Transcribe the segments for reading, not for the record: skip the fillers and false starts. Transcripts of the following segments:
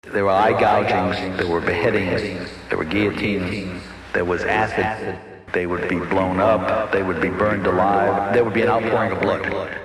There were eye gougings, there were beheadings, there were guillotines, there was acid. They would be blown up, they would be burned alive, there would be an outpouring of blood.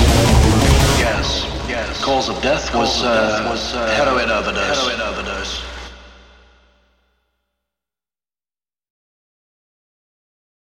Cause of death was heroin overdose.